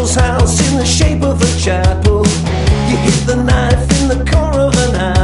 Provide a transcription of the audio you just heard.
doll's house in the shape of a chapel. You hit the knife in the core of an apple.